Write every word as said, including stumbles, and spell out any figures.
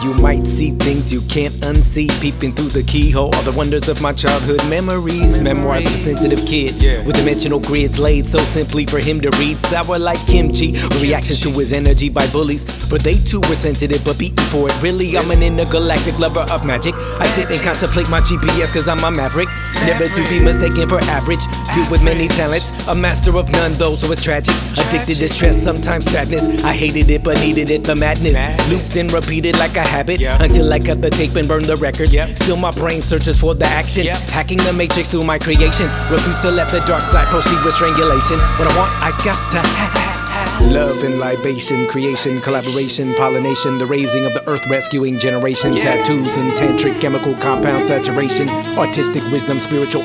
you might see things you can't unsee. Peeping through the keyhole, all the wonders of my childhood memories. Memoirs of a sensitive kid, yeah, with dimensional grids laid so simply for him to read. Sour like kimchi, with reactions to his energy by bullies. But they too were sensitive, but beaten for it. Really, I'm an intergalactic lover of magic. I sit and contemplate my G P S cause I'm a maverick. Never to be mistaken for average. You with many talents, a master of none though, so it's tragic. Addicted to stress, sometimes sadness. I hated it but needed it, the madness. Looped and repeated like a habit, yeah, until I cut the tape and burn the records, yeah. Still my brain searches for the action, yeah. Hacking the matrix through my creation. Refuse to let the dark side proceed with strangulation. What I want, I got to have. Love and libation, creation, collaboration, pollination, the raising of the earth, rescuing generation, yeah. Tattoos and tantric chemical compound saturation, artistic wisdom, spiritual